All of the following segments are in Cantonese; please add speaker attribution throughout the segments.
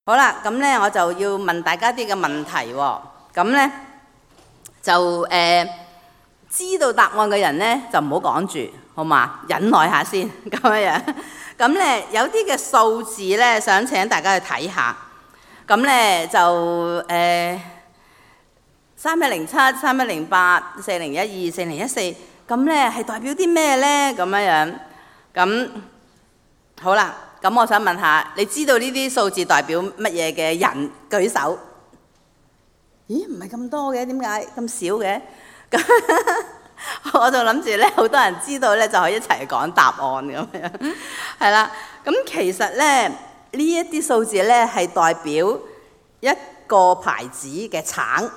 Speaker 1: 好啦，咁咧我就要問大家啲嘅問題喎。咁咧就知道答案嘅人咧就唔好講住，好嘛？忍耐下先咁樣。咁咧有啲嘅數字咧，想請大家去睇下。咁咧就3107、3108、4012、4014，咁咧係代表啲咩咧？咁樣。咁好啦。咁我想問下，你知道呢啲數字代表乜嘢嘅人舉手？咦，唔係咁多嘅，點解咁少嘅？咁我就諗住咧，好多人知道咧，就可以一齊講答案咁樣。係啦，咁其實咧呢一啲數字咧係代表一個牌子嘅橙。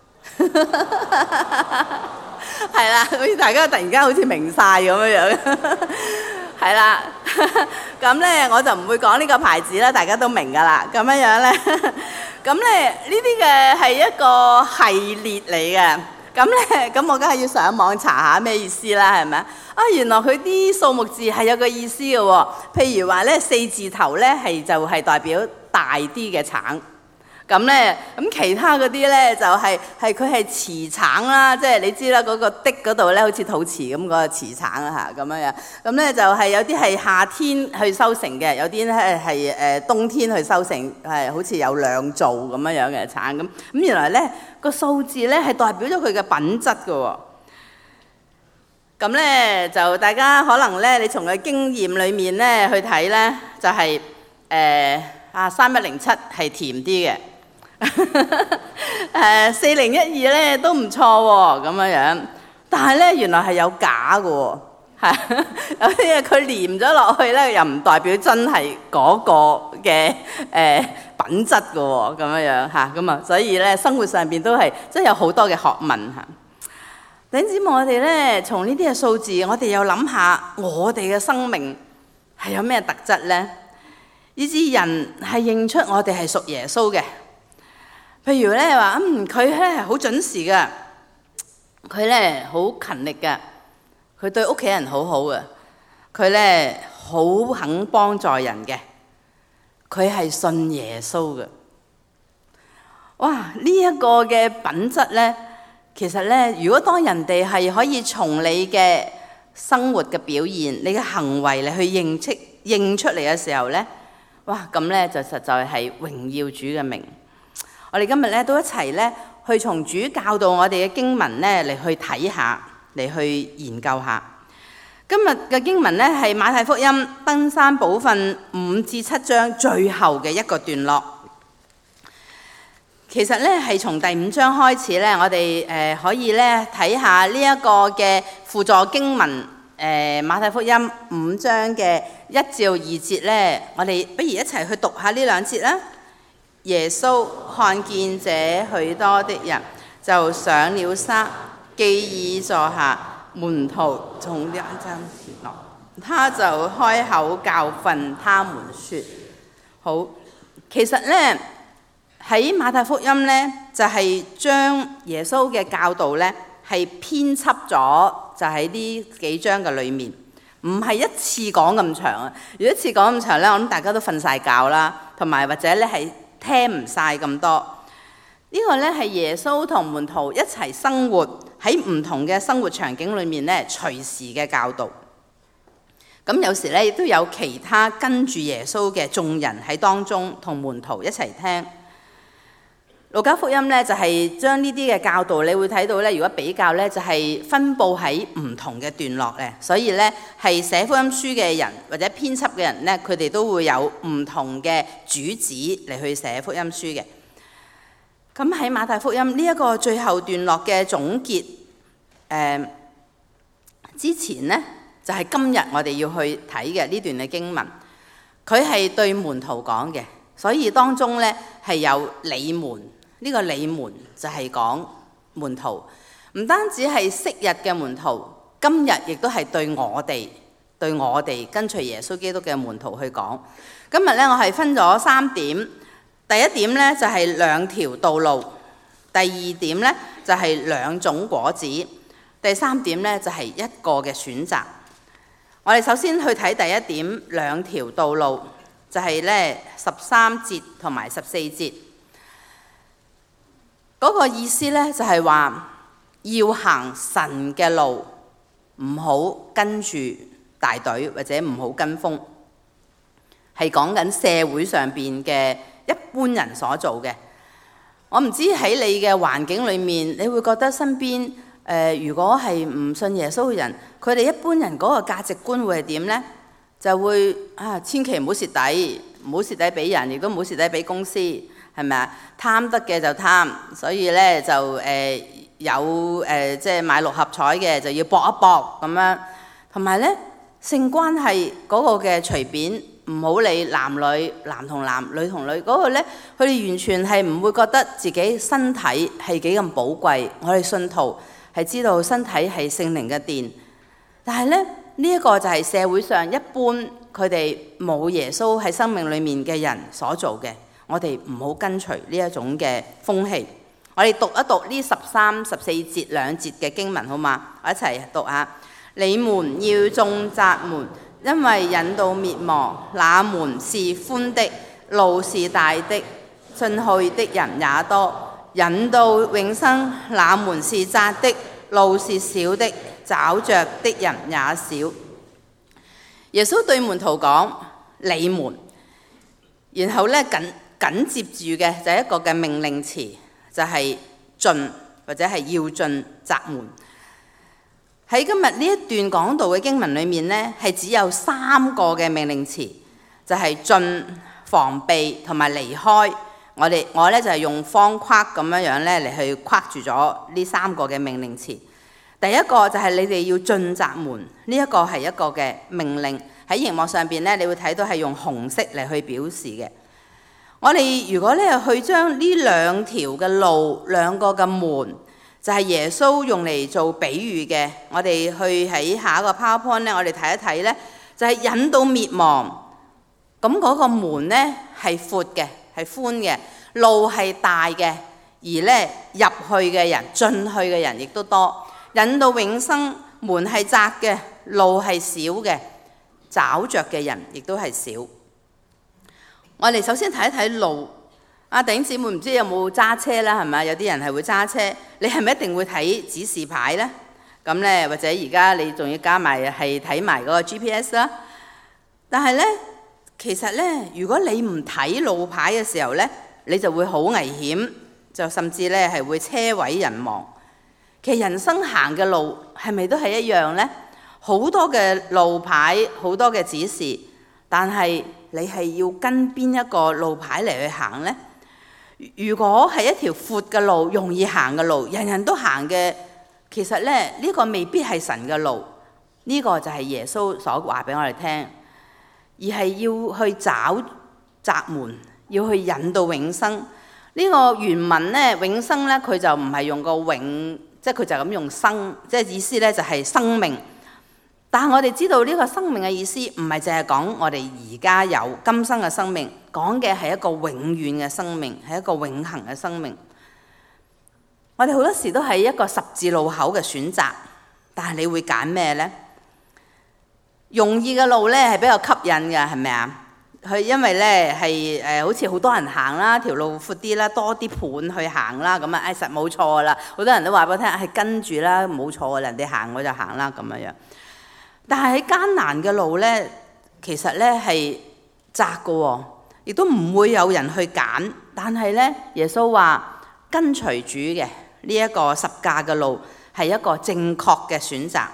Speaker 1: 係啦，好似大家突然間好似明晒咁樣。係啦，咁咧我就唔會講呢個牌子啦，大家都明噶啦。咁樣咧，咁咧呢啲嘅係一個系列嚟嘅。咁我梗係要上網查下咩意思啦，係咪啊？原來佢啲數目字係有個意思嘅喎。譬如話咧4字頭咧就係代表大啲嘅橙。咁其他嗰啲咧就係佢係慈橙啦，即係你知啦，嗰個的嗰度咧好似肚臍咁嗰個慈橙啊嚇，咁樣。咁咧就係有啲係夏天去收成嘅，有啲咧係冬天去收成，係好似有兩造咁樣嘅橙咁。咁原來咧個數字咧係代表咗佢嘅品質嘅喎。咁咧就大家可能咧你從佢經驗裡面咧去睇咧，就係3107係甜啲嘅。4012咧都唔錯喎，咁樣，但係咧原來係有假嘅喎，有啲嘢佢黏咗落去咧，又唔代表真係嗰個嘅品質嘅喎，咁樣嚇，咁啊，所以咧生活上邊都係真係有好多嘅學問嚇。弟兄姊妹，我哋咧從呢啲嘅數字，我哋又諗下我哋嘅生命係有咩特質咧，以致人係認出我哋係屬耶穌嘅。譬如咧話，佢咧係好準時嘅，佢咧好勤力嘅，佢對屋企人好好嘅，佢咧好肯幫助人嘅，佢係信耶穌嘅。哇！呢一個嘅品質咧，其實咧，如果當人哋係可以從你嘅生活嘅表現、你嘅行為嚟去認出嚟嘅時候咧，哇！咁咧就實在係榮耀主嘅名。我哋今日咧都一齊咧去從主教導我哋嘅經文咧嚟去睇下，嚟去研究下。今日嘅經文咧係馬太福音登山寶訓5至7章最後嘅一個段落。其實咧係從第5章開始咧，我哋可以咧睇下呢一個嘅輔助經文馬太福音5章嘅1至2節咧，我哋不如一齊去讀下呢2節啦。耶穌看見這許多的人，就上了山，既已坐下，門徒從山前來，他就開口教訓他們說：好，其實咧喺馬太福音咧，就係將耶穌嘅教導咧係編輯咗，就喺呢幾章嘅裏面，唔係一次講咁長啊！如果一次講咁長咧，我諗大家都瞓晒覺啦，同埋或者咧係聽唔晒咁多。呢個咧係耶穌同門徒一齊生活喺唔同嘅生活場景裏面咧，隨時嘅教導。咁有時咧亦都有其他跟住耶穌嘅眾人喺當中同門徒一齊聽。路加福音咧就係將呢啲嘅教導，你會睇到咧，如果比較咧就係分佈喺唔同嘅段落咧，所以咧係寫福音書嘅人或者編輯嘅人咧，佢哋都會有唔同嘅主旨嚟去寫福音書嘅。咁喺馬太福音呢一個最後段落嘅總結之前咧，就係今日我哋要去睇嘅呢段嘅經文，佢係對門徒講嘅，所以當中咧係有你們。呢個你們就係講門徒，唔單止係昔日嘅門徒，今日亦都係對我哋跟隨耶穌基督嘅門徒去講。今日咧我係分咗3點，第一點咧就係2條道路，第2點咧就係2種果子，第3點咧就係一個嘅選擇。我哋首先去睇第一點，2條道路。 就係咧13節同埋14節。嗰個意思咧就係話要行神嘅路，唔好跟住大隊或者唔好跟風，係講緊社會上邊嘅一般人所做嘅。我唔知喺你嘅環境裏面，你會覺得身邊如果係唔信耶穌嘅人，佢哋一般人嗰個價值觀會係點呢？就會千祈唔好蝕底，唔好蝕底俾人，亦都唔好蝕底俾公司，係咪啊？貪得嘅就貪，所以咧就有即係買6合彩嘅就要搏一搏咁樣。同埋咧性關係嗰個嘅隨便，唔好理男女、男同男、女同女嗰個咧，佢哋完全係唔會覺得自己身體係幾咁寶貴。我哋信徒係知道身體係聖靈嘅殿，但係咧呢一個就係社會上一般佢哋冇耶穌喺生命裏面嘅人所做嘅。我哋唔好跟隨呢一種嘅風氣。我哋讀一讀呢13、14節2節嘅經文好嗎？我一齊讀下。你們要種窄門，因為引到滅亡，那門是寬的，路是大的，進去的人也多；引到永生，那門是窄的，路是小的，找着的人也少。耶穌對門徒講：你們，然後咧緊接住嘅就係一個嘅命令詞，就係進或者係要進窄門。喺今日呢一段講道嘅經文裏面呢，係只有3個嘅命令詞，就係進、防備同埋離開。我咧就係用方框咁樣咧嚟去框住咗呢3個嘅命令詞。第一個就係你哋要進窄門，呢一個係一個嘅命令。喺熒幕上邊咧，你會睇到係用紅色嚟去表示嘅。我哋如果咧去將呢2條嘅路、2個嘅門，就係耶穌用嚟做比喻嘅。我哋去喺下一個 PowerPoint 咧，我哋睇一睇咧，就係引到滅亡。咁嗰個門咧係闊嘅，係寬嘅，路係大嘅，而咧入去嘅人、進去嘅人亦都多。引到永生，門係窄嘅，路係小嘅，找着嘅人亦都係少。我哋首先睇一睇路。弟兄姊妹唔知有冇揸車啦，係咪？有啲人係會揸車，你係咪一定會睇指示牌呢？咁呢，或者而家你仲要加埋係睇埋嗰個 GPS 啦。但係呢，其實呢，如果你唔睇路牌嘅時候呢，你就會好危險，就甚至呢係會車毀人亡。其實人生行嘅路係咪都係一樣呢？好多嘅路牌，好多嘅指示，但係你係要跟邊一個路牌嚟去行呢？如果係一條闊嘅路，容易行嘅路，人人都行嘅，其實咧呢個未必係神嘅路，呢個就係耶穌所話俾我哋聽，而係要去找窄門，要去引到永生。呢個原文咧永生咧，佢就唔係用個永，即係佢就咁用生，即係意思咧就係生命。但係我哋知道呢個生命嘅意思唔係淨係講我哋而家有今生嘅生命，講嘅係一個永遠嘅生命，係一個永恆嘅生命。我哋好多時都係一個十字路口嘅選擇，但係你會揀咩呢？容易嘅路咧係比較吸引嘅，係咪啊？佢因為咧係好似好多人行啦，條路闊啲啦，多啲伴去行啦，咁啊實冇錯啦。好多人都話俾我聽係跟住啦，冇錯，人哋行我就行啦咁樣。但係喺艱難嘅路咧，其實咧係窄嘅喎，亦都唔會有人去揀。但係咧，耶穌話跟隨主嘅呢一個十架嘅路係一個正確嘅選擇。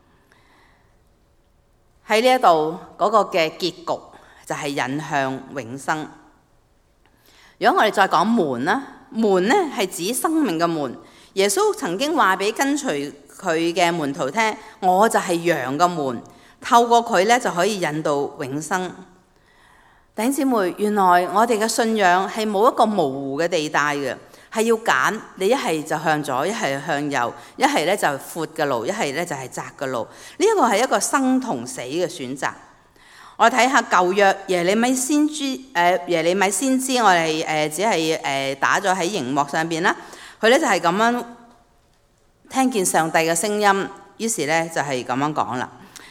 Speaker 1: 喺呢一度嗰個嘅結局就係引向永生。如果我哋再講門啦，門咧係指生命嘅門。耶穌曾經話俾跟隨佢嘅門徒聽，我就係羊嘅門，透過佢咧就可以引導永生。弟兄姊妹，原來我哋嘅信仰係冇一個模糊嘅地帶嘅，係要揀，你一係就向左，一係向右，一係咧就係闊嘅路，一係咧就係窄嘅路。呢一個係一個生同死嘅選擇。我睇下舊約耶利米先知，我哋只係打咗喺熒幕上邊啦。佢咧就係咁樣聽見上帝嘅聲音，於是咧就係咁樣講啦。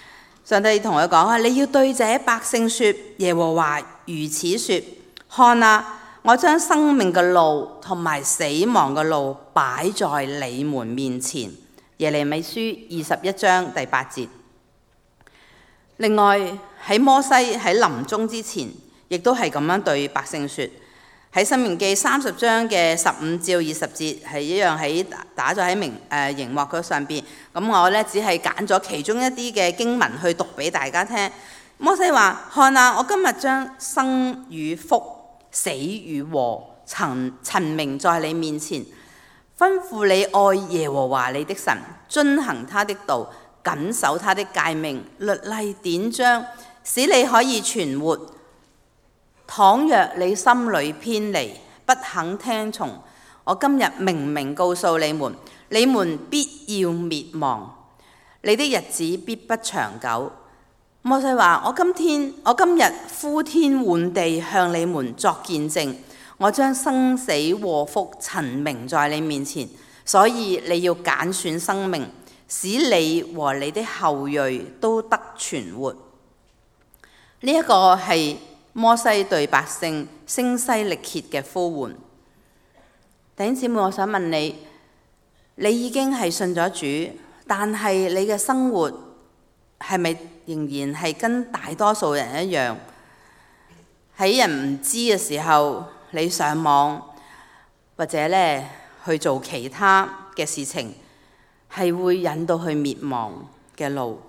Speaker 1: 上帝同佢講啊，你要對這百姓說，耶和華如此說：看啊，我將生命嘅路同埋死亡嘅路擺在你們面前。耶利米書21章第8節。另外喺摩西喺臨終之前，亦都係咁樣對百姓說。喺申命記30章嘅15至20節係一樣喺打咗喺熒幕嗰上邊。咁我呢，只係揀咗其中一啲嘅經文去讀俾大家聽。摩西話：看啊，我今日將生與福、死與禍陳明在你面前，吩咐你愛耶和華你的神，遵行他的道，謹守他的誡命、律例、典章，使你可以存活。倘若你心裏偏離，不肯聽從，我今日明明告訴你們，你們必要滅亡，你的日子必不長久。摩西話：我今日呼天喚地向你們作見證，我將生死禍福陳明在你面前，所以你要揀選生命，使你和你的後裔都得存活。呢一個係摩西對百姓聲嘶力竭嘅呼喚。弟兄姊妹，我想問你，你已經係信咗主，但係你嘅生活係咪仍然係跟大多數人一樣？喺人唔知嘅時候，你上網或者呢去做其他嘅事情，係會引到去滅亡嘅路。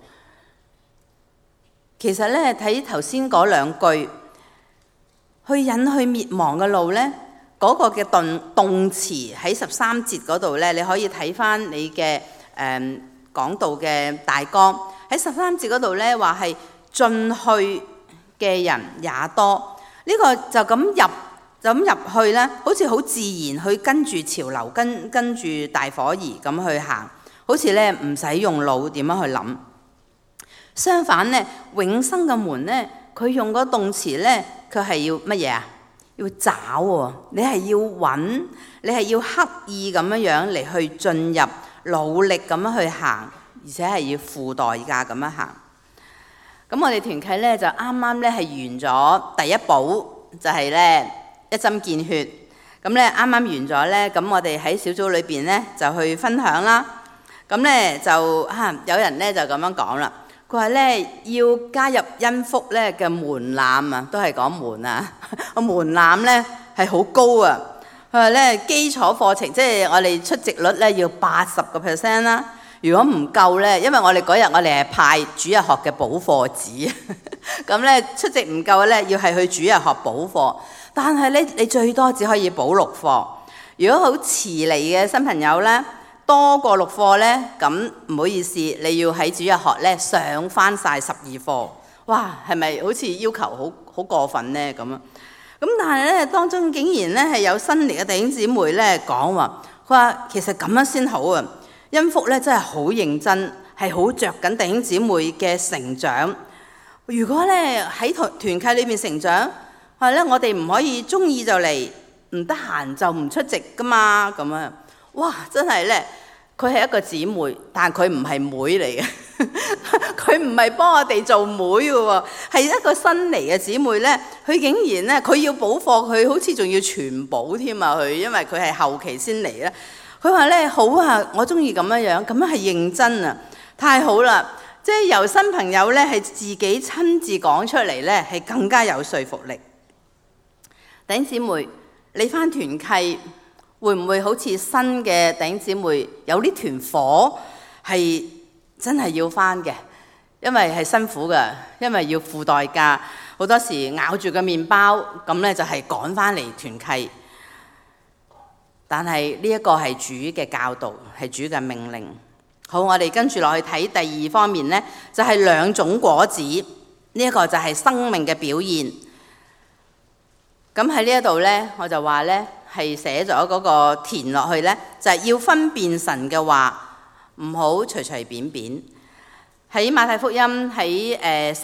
Speaker 1: 其實呢，睇頭先嗰兩句，去引去滅亡嘅路呢，嗰個嘅動詞喺13節嗰度呢，你可以睇翻你嘅講道嘅大綱。喺13節嗰度呢，話係進去嘅人也多。呢個就咁入去呢，好似好自然去跟住潮流，跟住大伙兒咁去行，好似呢唔使用腦點樣去諗。相反呢，永生嘅門呢，佢用個動詞呢，佢係要乜嘢啊？要找喎，你係要揾，你係要刻意咁樣嚟去進入，努力咁樣去行，而且係要付代價咁樣行。咁我哋團契呢，就啱啱呢係完咗第一步，就係呢一針見血。咁呢啱啱完咗呢，咁我哋喺小組裏邊呢，就去分享啦。咁呢就有人呢，就咁樣講啦。佢話咧要加入恩福咧嘅門檻啊，都係講門啊，個門檻咧係好高啊。佢話咧基礎課程即係我哋出席率咧要80%啦。如果唔夠咧，因為我哋嗰日我哋係派主日學嘅補課紙，咁咧出席唔夠咧要係去主日學補課，但係咧你最多只可以補6課。如果好遲嚟嘅新朋友咧，多過6課呢，咁唔好意思，你要喺主日學呢上翻晒12課。哇，係咪好似要求好過分呢？咁啊？咁但係呢，當中竟然呢係有新嚟嘅弟兄姊妹呢講話，佢話其實咁樣先好啊。恩福呢真係好認真，係好着緊弟兄姊妹嘅成長。如果呢喺團契裏面成長，係呢我哋唔可以中意就嚟，唔得閒就唔出席噶嘛，咁啊。哇！真係呢，佢係一個姊妹，但佢唔係妹嚟嘅，佢唔係幫我哋做妹嘅喎，係一個新嚟嘅姊妹呢。佢竟然呢，佢要補課，佢好似仲要全補添啊！佢因為佢係後期先嚟咧。佢話呢，好啊，我中意咁樣係認真啊，太好啦！即係由新朋友呢，係自己親自講出嚟呢，係更加有說服力。弟兄姊妹，你返團契，會唔會好似新嘅弟兄姊妹有呢團火係真係要返嘅？因為係辛苦嘅，因為要付代價，好多時咬住個麵包咁呢就係趕返嚟團契。但係呢一個係主嘅教導，係主嘅命令。好，我哋跟住落去睇第二方面呢，就係2種果子。呢一個就係生命嘅表現。咁喺呢一度呢，我就話呢，係寫咗嗰個填落去呢，就係要分辨神嘅話，唔好隨隨便便。喺馬太福音喺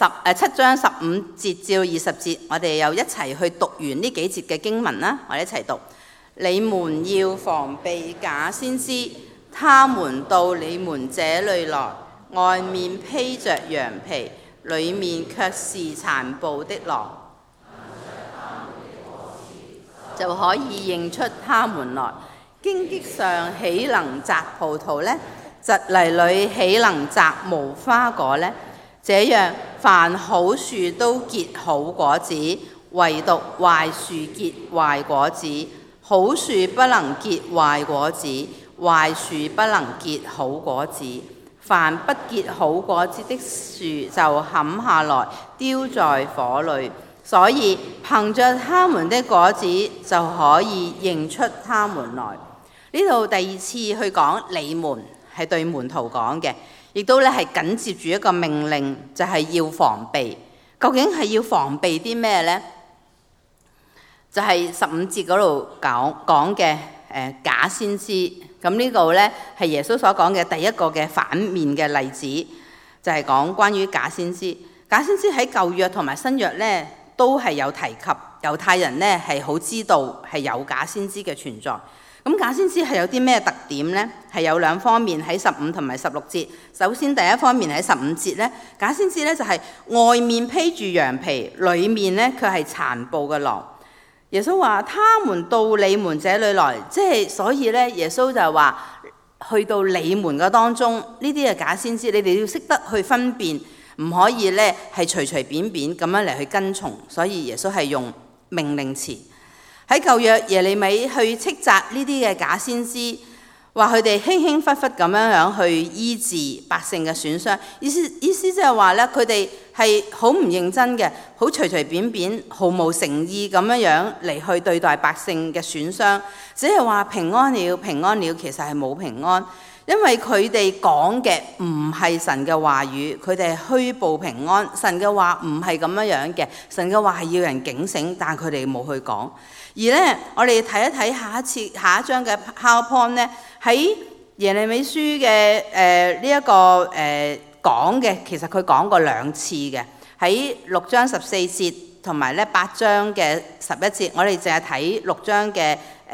Speaker 1: 7章15節至20節，我哋又一齊去讀完呢幾節嘅經文啦。我哋一齊讀：你們要防備假先知，他們到你們這裏來，外面披着羊皮， 裡面卻是殘暴的狼，就可以認出他們來。荊棘上豈能摘葡萄呢？蒺藜裡豈能摘無花果呢？這樣，凡好樹都結好果子，唯獨壞樹結壞果子。好樹不能結壞果子，壞樹不能結好果子。凡不結好果子的樹就砍下來，丟在火裏。所以憑着他們的果子就可以認出他們來。呢度第二次去講你們，係對門徒講嘅，亦都咧係緊接住一個命令，就係要防備。究竟係要防備啲咩呢？就係15節嗰度講嘅假先知。咁呢度咧係耶穌所講嘅第一個嘅反面嘅例子，就係講關於假先知。假先知喺舊約同埋新約咧都係有提及，猶太人咧係好知道係有假先知嘅存在。咁假先知係有啲咩特點呢？係有兩方面喺15同埋16節。首先第一方面喺15節咧，假先知咧就係外面披住羊皮，裡面咧佢係殘暴嘅狼。耶穌話：他們到你們這裡來，即係所以咧，耶穌就話去到你們嘅當中，呢啲嘅假先知，你哋要識得去分辨，唔可以咧係隨隨便便咁樣嚟去跟從。所以耶穌係用命令詞。喺舊約耶利米去斥責呢啲嘅假先知，話佢哋輕輕忽忽咁樣去醫治百姓嘅損傷，意思即係話咧，佢哋係好唔認真嘅，好隨隨便便、毫無誠意咁樣嚟去對待百姓嘅損傷，只係話平安了，平安了，其實係冇平安，因為佢哋講嘅唔係神嘅話語，佢哋係虛報平安。神嘅話唔係咁樣嘅，神嘅話係要人警醒，但佢哋冇去講。而咧，我哋睇一睇下一章嘅 PowerPoint 咧，喺耶利米書嘅呢一個講嘅，其實佢講過2次嘅，喺6章14節同埋咧8章嘅11節，我哋淨係睇6章嘅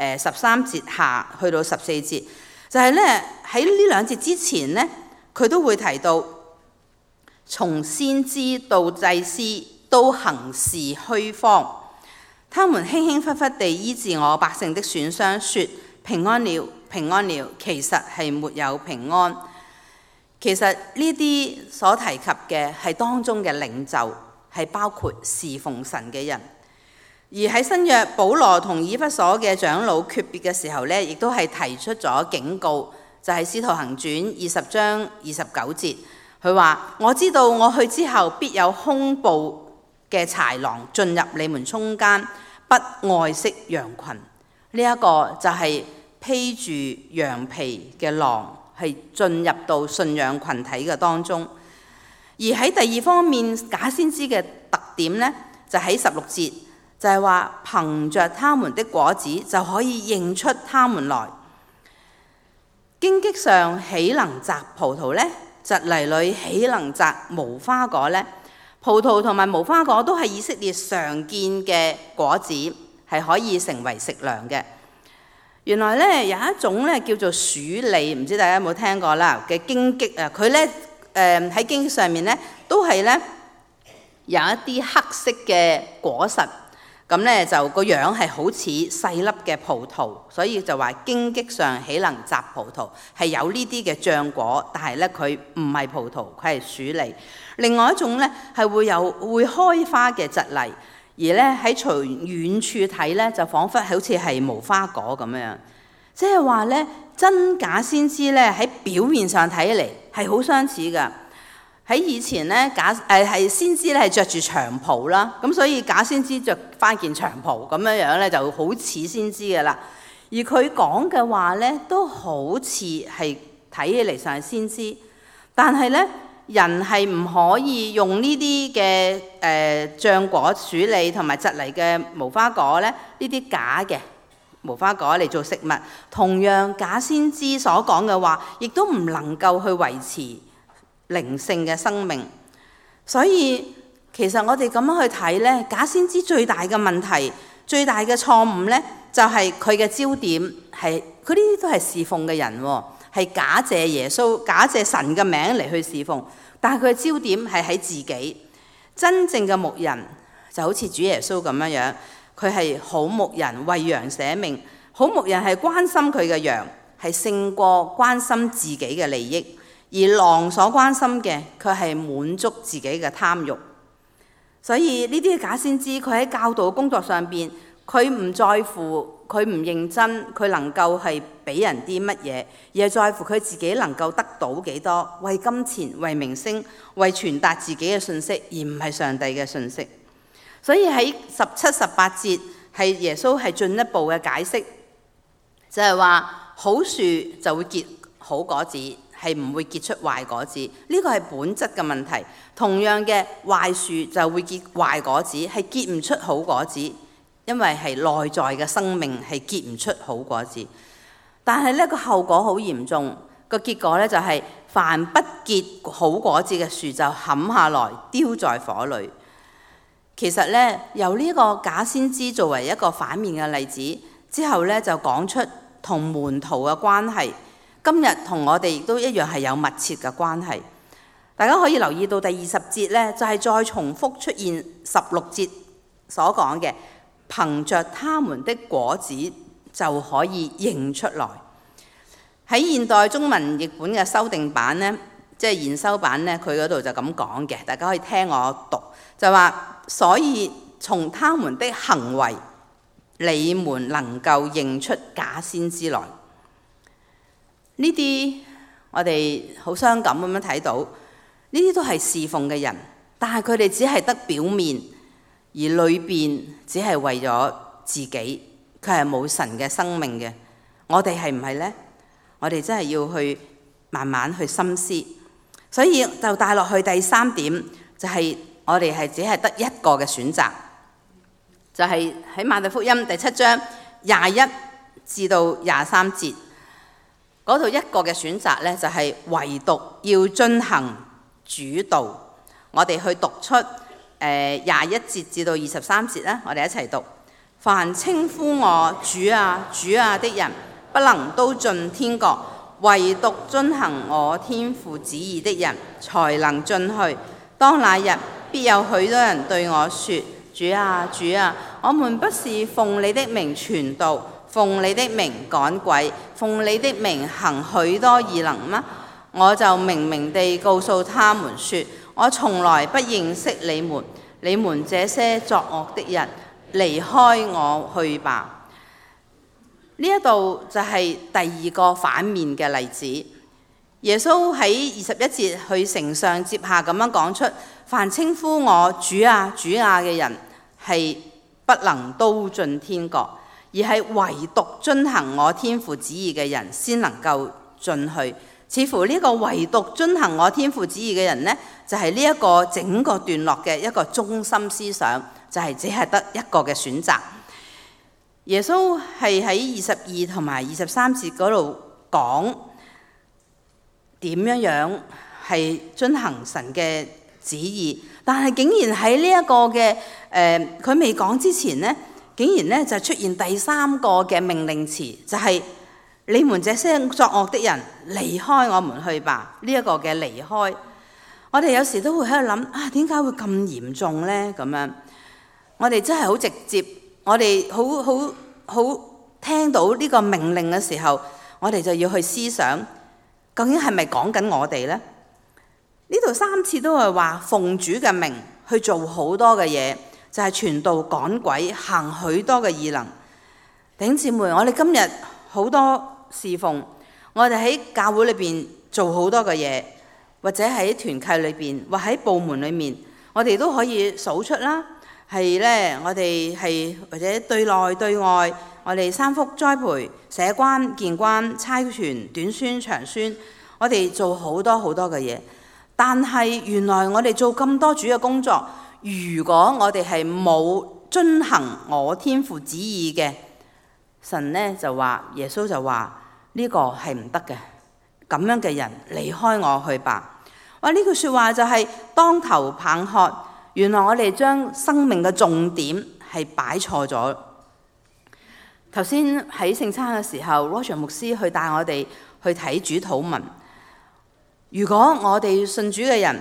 Speaker 1: 13節下去到14節，就係咧喺呢2節之前咧，佢都會提到從先知到祭司都行事虛謊。他們輕輕忽忽地醫治我百姓的損傷，說平安了，平安了，其實係沒有平安。其實呢啲所提及嘅係當中嘅領袖，係包括侍奉神嘅人。而喺新約，保羅同以弗所嘅長老訣別嘅時候呢，亦都係提出咗警告，就係使徒行傳20章29節，佢話：我知道我去之後，必有兇暴嘅豺狼進入你們中間，不愛惜羊群。呢一個就係披住羊皮嘅狼，係進入到信仰群體嘅當中。而喺第二方面，假先知嘅特點呢，就喺16節，就係話憑着他們的果子就可以認出他們來。荊棘上豈能摘葡萄呢？蒺藜裡豈能摘無花果呢？葡萄同埋無花果都係以色列常見嘅果子，係可以成為食糧嘅。原來咧有一種咧叫做鼠李，唔知大家有冇聽過啦嘅荊棘啊，佢咧喺荊棘上面咧都係咧有一啲黑色嘅果實，咁咧就個樣係好似細粒嘅葡萄，所以就話荊棘上豈能摘葡萄，係有呢啲嘅漿果，但係咧佢唔係葡萄，佢係鼠李。另外一種咧係會開花嘅蒺藜，而咧喺從遠處睇咧就彷彿好似係無花果咁樣，即係話咧真假先知咧喺表面上睇起嚟係好相似㗎。喺以前咧係先知咧係着住長袍啦，咁所以假先知着翻件長袍咁樣咧就好似先知㗎啦。而佢講嘅話咧都好似係睇起嚟上係先知，但係咧人係唔可以用呢啲嘅漿果、鼠李同埋蒺藜嘅無花果咧，呢啲假嘅無花果嚟做食物。同樣假先知所講嘅話，亦都唔能夠去維持靈性嘅生命。所以其實我哋咁樣去睇咧，假先知最大嘅問題、最大嘅錯誤咧，就係佢嘅焦點係佢呢啲都係侍奉嘅人喎。係假借耶穌、假借神嘅名嚟去侍奉，但係佢嘅焦點係喺自己， 真正嘅牧人就好似主耶穌咁樣，佢係好牧人，為羊捨命。好牧人係關心佢嘅羊，係勝過關心自己嘅利益。而狼所關心嘅，佢係滿足自己嘅貪慾。所以呢啲假先知，佢喺教導工作上邊，佢唔在乎，佢唔認真，佢能夠係俾人啲乜嘢，而係在乎佢自己能夠得到幾多，為金錢、為名聲、為傳達自己嘅信息，而唔係上帝嘅信息。所以喺17、18節係耶穌係進一步嘅解釋，就係話好樹就會結好果子，係唔會結出壞果子。呢個係本質嘅問題。同樣嘅，壞樹就會結壞果子，係結唔出好果子，因為係內在嘅生命係結唔出好果子。但係呢個後果好嚴重，個結果呢，就係凡不結好果子嘅樹就砍下來丟在火裏。其實呢，由呢個假先知作為一個反面嘅例子之後呢，就講出同門徒嘅關係。今日同我哋亦都一樣係有密切嘅關係。大家可以留意到第20節呢，就係再重複出現16節所講嘅，憑着他們的果子就可以認出來。喺現代中文譯本嘅修訂版呢，即係研修版呢，佢嗰度就咁講嘅，大家可以聽我讀，就話所以從他們的行為，你們能夠認出假先知來。呢啲我哋好傷感咁樣睇到，呢啲都係侍奉嘅人，但係佢哋只係得表面，而裏邊只係為咗自己，佢係冇神嘅生命嘅。我哋係唔係呢？我哋真係要去慢慢去深思。所以就帶落去第3點，就係我哋係只係得一個嘅選擇，就係喺馬太福音第7章21至到23節。嗰度一個嘅選擇呢，就係唯獨要遵行主道。我哋去讀出21節至到23節啦，我哋一齊讀。凡稱呼我主啊主啊的人，不能都進天國，唯獨遵行我天父旨意的人，才能進去。當那日，必有許多人對我說：主啊主啊，我們不是奉你的名傳道，奉你的名趕鬼，奉你的名行許多異能嗎？我就明明地告訴他們說：我從來不認識你們，你們這些作惡的人，離開我去吧。呢一度就係第二個反面嘅例子。耶穌喺21節去承上接下咁樣講出：凡稱呼我主啊主啊嘅人，係不能都進天國，而係唯獨遵行我天父旨意嘅人先能夠進去。似乎呢個唯獨遵行我天父旨意嘅人呢，就係呢一個整個段落嘅一個中心思想，就係只係得一個嘅選擇。耶穌係喺22同埋23節嗰度講點樣係遵行神嘅旨意，但係竟然喺呢一個嘅佢未講之前呢，竟然呢就出現第3個嘅命令詞，就係你們這些作惡的人，離開我們去吧。呢一個嘅離開，我哋有時都會喺度諗啊，點解會咁嚴重呢？咁樣我哋真係好直接，我哋好聽到呢個命令嘅時候，我哋就要去思想，究竟係咪講緊我哋呢？呢度3次都係話奉主嘅名去做好多嘅嘢，就係傳道、趕鬼、行許多嘅異能。弟兄姊妹，我哋今日好多侍奉，我哋喺教會裏邊做好多嘅嘢，或者喺團契裏邊，或喺部門裏面，我哋都可以數出啦。係呢，我哋係或者對內對外，我哋三福栽培、社關、建關、差傳、短宣、長宣，我哋做好多好多嘅嘢。但係原來我哋做咁多主嘅工作，如果我哋係冇遵行我天父旨意嘅，神呢就話，耶穌就話呢個係唔得嘅，咁樣嘅人離開我去吧。哇！呢句説話就係當頭棒喝。原來我哋將生命嘅重點係擺錯咗。頭先喺聖餐嘅時候 Roger 牧師去帶我哋去睇主禱文。如果我哋信主嘅人，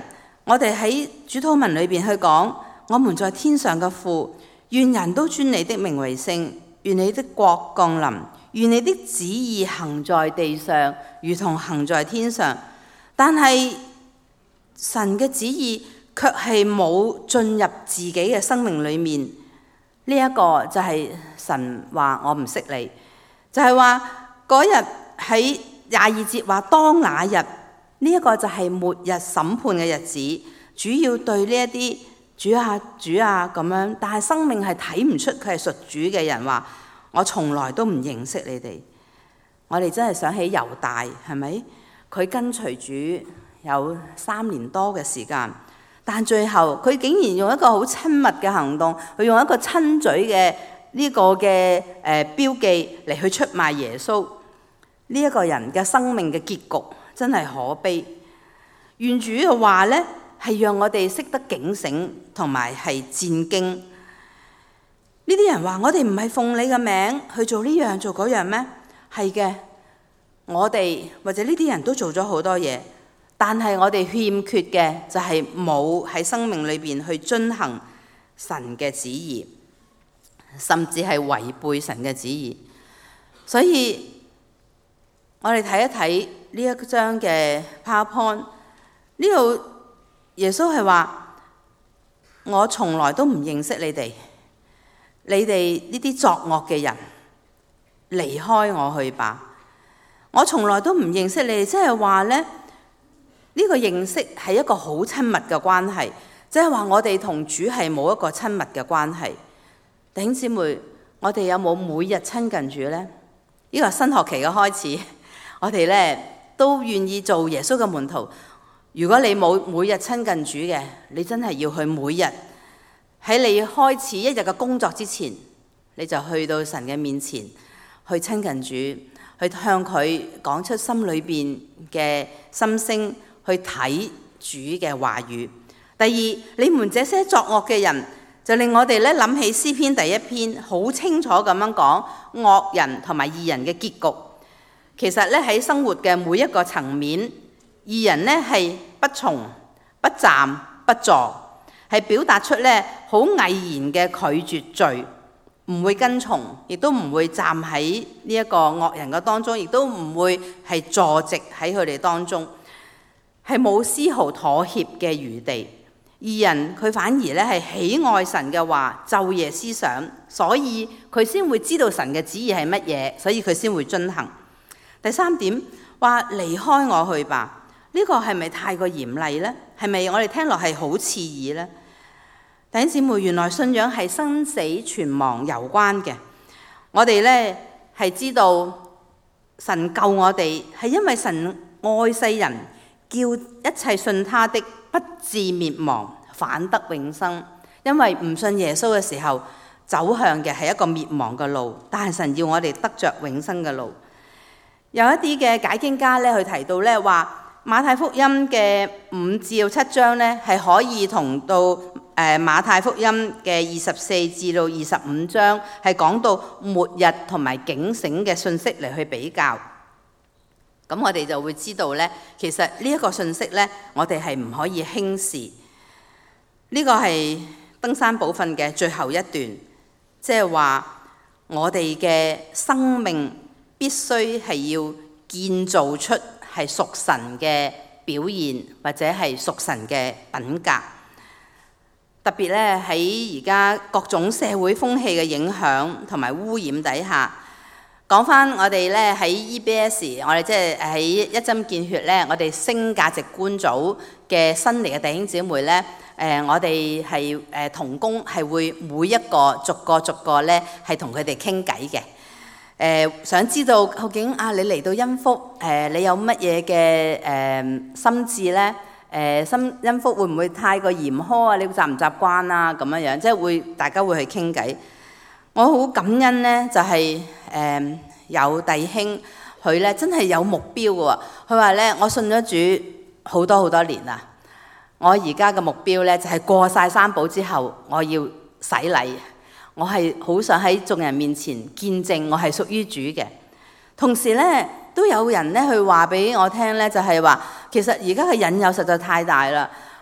Speaker 1: 我哋喺主禱文裏邊去講，我們在天上嘅父，願人都尊你的名為聖，願你的國降臨，願你的旨意行在地上，如同行在天上。但係神嘅旨意卻係冇進入自己嘅生命裏面。呢一個就係神話我唔識你，就係話嗰日喺22節話當那日。呢一個就係末日審判嘅日子，主要對呢一啲主啊咁樣，但係生命係睇唔出佢係屬主嘅人話，我從來都唔認識你哋。我哋真係想起猶大，係咪？佢跟隨主有3年多嘅時間，但最後佢竟然用一個好親密嘅行動，佢用一個親嘴嘅呢個嘅標記嚟去出賣耶穌。呢一個人嘅生命嘅結局真係可悲。願主嘅話呢，係讓我哋識得警醒，同埋係戰驚。呢啲人話：我哋唔係奉你嘅名去做呢樣做嗰樣咩？係嘅，我哋或者呢啲人都做咗好多嘢，但係我哋欠缺嘅就係冇喺生命裏邊去遵行神嘅旨意，甚至係違背神嘅旨意。所以我哋睇一睇呢一張嘅 PowerPoint， 呢度耶穌係話：我從來都唔認識你哋，你哋呢啲作惡嘅人，離開我去吧。我從來都唔認識你哋，即係話咧，呢個認識係一個好親密嘅關係，即係話我哋同主係冇一個親密嘅關係。弟兄姊妹，我哋有冇每日親近主呢？呢個係新學期嘅開始。我哋咧都願意做耶穌嘅門徒。如果你冇每日親近主嘅，你真係要去每日喺你開始一日嘅工作之前，你就去到神嘅面前去親近主，去向佢講出心裏邊嘅心聲，去睇主嘅話語。第二，你們這些作惡嘅人，就令我哋咧諗起詩篇第1篇，好清楚咁樣講惡人同埋義人嘅結局。其實咧喺生活嘅每一個層面，義人咧係不從、不站、不坐，係表達出咧好毅然嘅拒絕罪，唔會跟從，亦都唔會站喺呢一個惡人嘅當中，亦都唔會係坐席喺佢哋當中，係冇絲毫妥協嘅餘地。義人佢反而咧係喜愛神嘅話，晝夜思想，所以佢先會知道神嘅旨意係乜嘢，所以佢先會遵行。第三點話離開我去吧，呢個係咪太過嚴厲呢？係咪我哋聽落係好刺耳呢？弟兄姊妹，原來信仰係生死存亡有關嘅。我哋呢係知道神救我哋，係因為神愛世人，叫一切信他的不至滅亡，反得永生。因為唔信耶穌嘅時候，走向嘅係一個滅亡嘅路，但係神要我哋得着永生嘅路。有一啲嘅解經家咧，去提到咧話馬太福音嘅5至7章咧，係可以同到馬太福音嘅24至到25章係講到末日同埋警醒嘅信息嚟去比較。咁我哋就會知道咧，其實呢一個信息咧，我哋係唔可以輕視。呢個係登山寶訓嘅最後一段，即係話我哋嘅生命必須係要建造出係屬神嘅表現，或者係屬神嘅品格。特別咧喺而家各種社會風氣嘅影響同埋污染底下，講翻我哋咧喺 EBS， 我哋即係喺一針見血咧，我哋升價值觀組嘅新嚟嘅弟兄姊妹咧，我哋係同工係會每一個逐個咧係同佢哋傾偈嘅。想知道究竟你嚟到恩福，你有乜嘢嘅心志咧？恩福會唔會太過嚴苛啊？你習唔習慣啊？咁樣即係大家會去傾偈。我好感恩咧，就係有弟兄佢咧真係有目標嘅喎。佢話咧，我信咗主好多年啦，我而家嘅目標咧就係過晒三寶之後，我要洗禮。我係好想喺眾人面前見證我係屬於主嘅。同時咧，都有人咧去話俾我聽咧，就係話其實而家嘅引誘實在太大啦。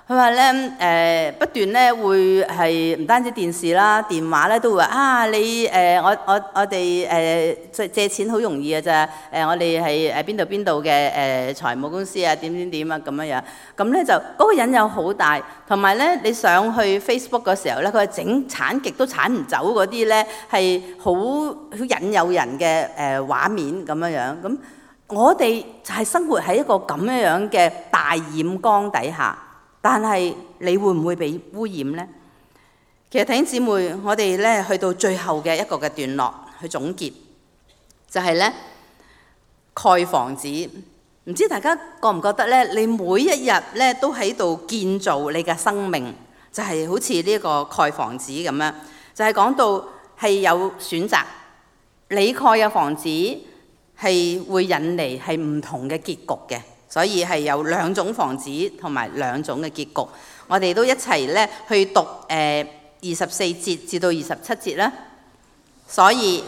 Speaker 1: 佢話咧不斷咧會係唔單止電視啦、電話咧都會話你我哋借錢好容易嘅咋，我哋係邊度嘅財務公司啊點啊咁樣，咁咧就嗰個引誘好大，同埋咧你上去 Facebook 嘅時候咧，佢係鏟極都鏟唔走嗰啲咧係好引誘人嘅畫面咁樣，咁我哋就係生活喺一個咁樣嘅大染缸底下。但係你會唔會被污染呢？其實弟兄姊妹，我哋咧去到最後嘅一個嘅段落去總結，就係咧蓋房子。唔知大家覺唔覺得咧？你每一日咧都喺度建造你嘅生命，就係好似呢個蓋房子咁樣。就係講到係有選擇，你蓋嘅房子係會引嚟係唔同嘅結局嘅。所以係有兩種房子同埋兩種嘅結局，我哋都一齊咧去讀24節至到27節啦。所以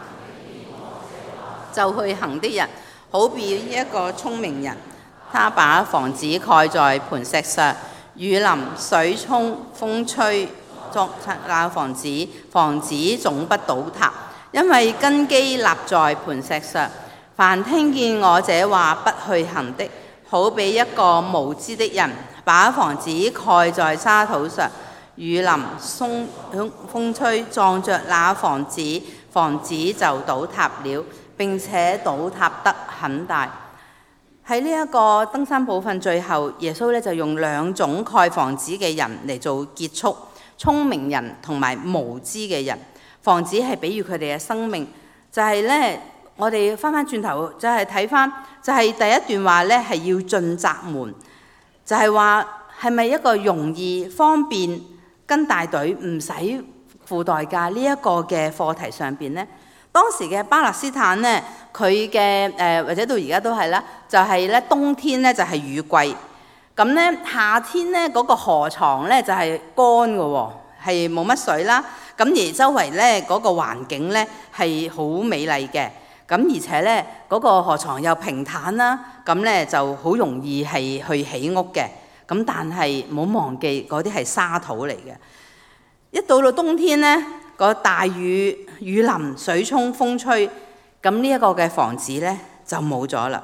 Speaker 1: 就去行的人，好比一個聰明人，他把房子蓋在磐石上，雨淋、水沖、風吹，作那房子總不倒塌，因為根基立在磐石上。凡聽見我這話不去行的，好比一個無知的人，把房子蓋在沙土上，雨淋、風吹，撞着那房子就倒塌了，並且倒塌得很大。喺呢一個登山寶訓最後，耶穌咧就用兩種蓋房子嘅人嚟做結束：聰明人同埋無知嘅人。房子係比喻佢哋嘅生命，就係咧。我哋翻轉頭就係睇翻，就係第一段話咧係要進窄門，就係話係咪一個容易方便跟大隊唔使付代價呢一個嘅課題上邊呢？當時嘅巴勒斯坦呢，佢嘅或者到而家都係啦，就係咧冬天咧就係雨季，咁咧夏天咧嗰個河床咧就係乾嘅喎，係冇乜水啦，咁而周圍咧嗰個環境咧係好美麗嘅。咁而且咧，嗰個河床又平坦啦，咁咧就好容易係去起屋嘅。咁但係唔好忘記嗰啲係沙土嚟嘅。一到冬天咧，個大雨淋、水沖、風吹，咁呢一個嘅房子咧就冇咗啦。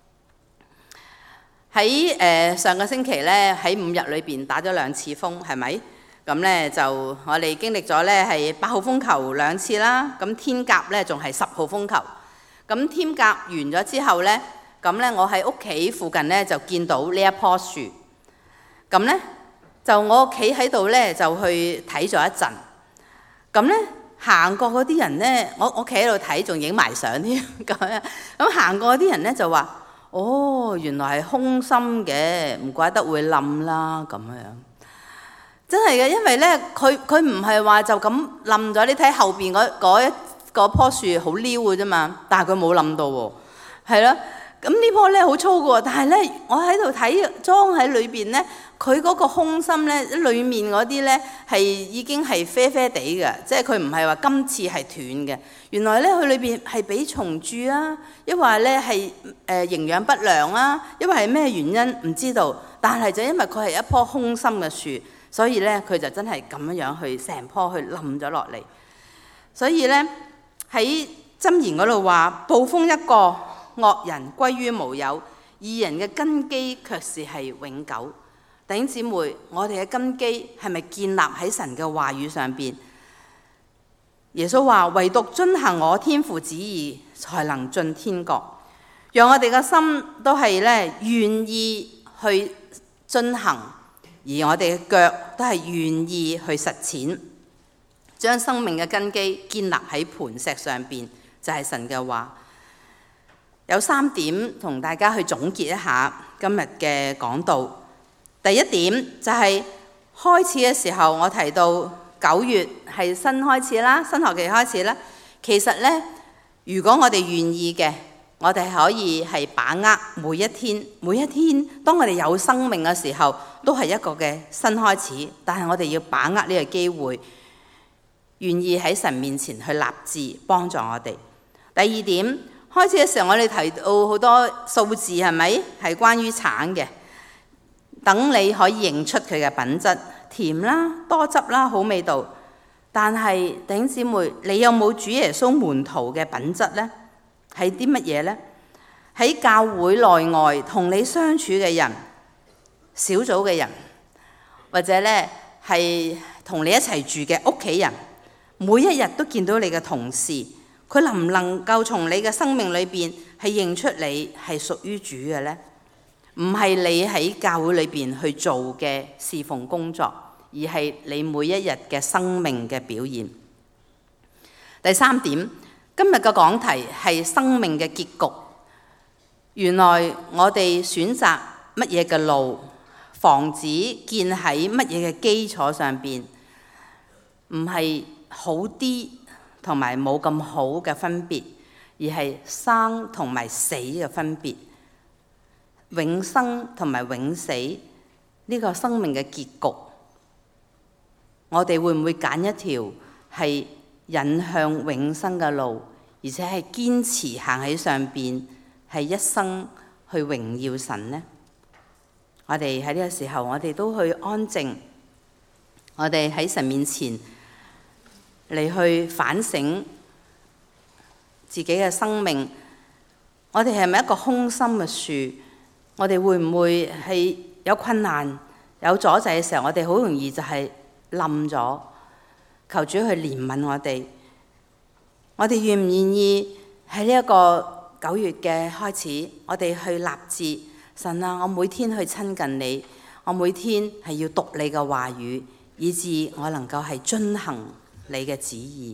Speaker 1: 喺上個星期咧，喺5日裏邊打咗2次風，係咪？咁咧就我哋經歷咗咧係8號風球2次啦，咁天鴿咧仲係10號風球。咁天鴿完咗之後咧，咁咧我喺屋企附近咧就見到呢一棵樹，咁咧就我企喺度咧就去睇咗一陣，咁咧行過嗰啲人咧，我企喺度睇，仲影埋相添咁樣，咁行過嗰啲人咧就話：哦，原來係空心嘅，唔怪得會冧啦咁樣。真係嘅，因為咧佢唔係話就咁冧咗，你睇後邊嗰棵樹好溜嘅啫嘛，但係佢冇冧到喎，係咯。咁呢棵咧好粗嘅喎，但係咧我喺度睇裝喺裏邊咧，佢嗰個空心咧，裡面嗰啲咧係已經係啡啡地嘅，即係佢唔係話今次係斷嘅。原來咧佢裏邊係俾蟲蛀啊，抑或咧係營養不良啊，抑或係咩原因唔知道。但係就因為佢係一棵空心嘅樹，所以咧佢就真係咁樣去成棵去冧咗落嚟。所以咧。喺箴言嗰度話：暴風一過，惡人歸於無有；義人嘅根基卻是係永久。弟兄姊妹，我哋嘅根基係咪建立喺神嘅話語上邊？耶穌話：唯獨遵行我天父旨意，才能進天國。讓我哋嘅心都係咧願意去遵行，而我哋嘅腳都係願意去實踐。將生命嘅根基建立喺磐石上邊，就係神嘅話。有3點同大家去總結一下今日嘅講道。第一點就係開始嘅時候，我提到9月係新開始啦，新學期開始啦。其實呢，如果我哋願意嘅，我哋可以係把握每一天，每一天當我哋有生命嘅時候，都係一個嘅新開始。但係我哋要把握呢個機會。願意喺神面前去立志幫助我哋。第2點，開始嘅時候我哋提到好多數字，係咪係關於橙嘅？ 等你可以認出佢嘅品質，甜啦、多汁啦、好味道。但係弟兄姊妹，你有冇主耶穌門徒嘅品質呢？係啲乜嘢呢？喺教會內外同你相處嘅人，小組嘅人，或者咧係同你一齊住嘅屋企人，每一日都見到你嘅同事，佢能唔能夠從你嘅生命裏邊係認出你係屬於主嘅呢？唔係你喺教會裏邊去做嘅侍奉工作，而係你每一日嘅生命嘅表現。第三點，今日嘅講題係生命嘅結局。原來我哋選擇乜嘢嘅路，房子建喺乜嘢嘅基礎上邊，唔係好啲同埋冇咁好嘅分別，而係生同埋死嘅分別。永生同埋永死呢個生命嘅結局，我哋會唔會揀一條係引向永生嘅路，而且係堅持行喺上邊，係一生去榮耀神呢？我哋喺呢個時候，我哋都去安靜，我哋喺神面前嚟去反省自己嘅生命。我哋係咪一個空心嘅樹？我哋會唔會係有困難、有阻滯嘅時候，我哋好容易就係冧咗？求主去憐憫我哋。我哋願唔願意喺呢一個9月嘅開始，我哋去立志，神啊，我每天去親近你，我每天係要讀你嘅話語，以致我能夠係遵行你嘅旨意。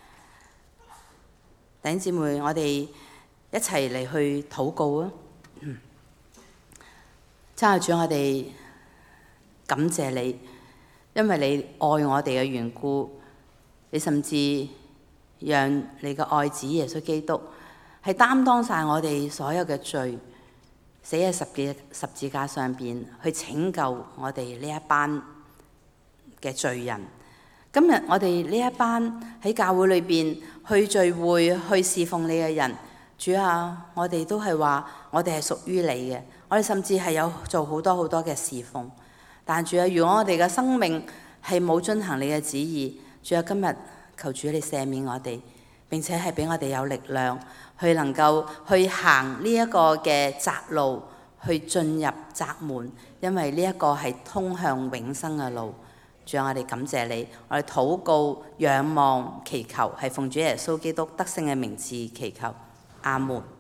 Speaker 1: 弟兄姊妹，我哋一齊嚟去禱告啊！親愛的主，我哋感謝你，因為你愛我哋嘅緣故，你甚至讓你嘅愛子耶穌基督係擔當晒我哋所有嘅罪，死喺十字架上邊去拯救我哋呢一班嘅罪人。今日我哋呢一班喺教會裏邊去聚會、去侍奉你嘅人，主啊，我哋都係話我哋係屬於你嘅。我哋甚至係有做好多好多嘅侍奉，但主啊，如果我哋嘅生命係冇遵行你嘅旨意，主啊，今日求主你赦免我哋，並且係俾我哋有力量去能夠去行呢一個嘅窄路，去進入窄門，因為呢一個係通向永生嘅路。主啊，我哋感謝你，我哋禱告、仰望、祈求，係奉主耶穌基督得勝嘅名字祈求，阿門。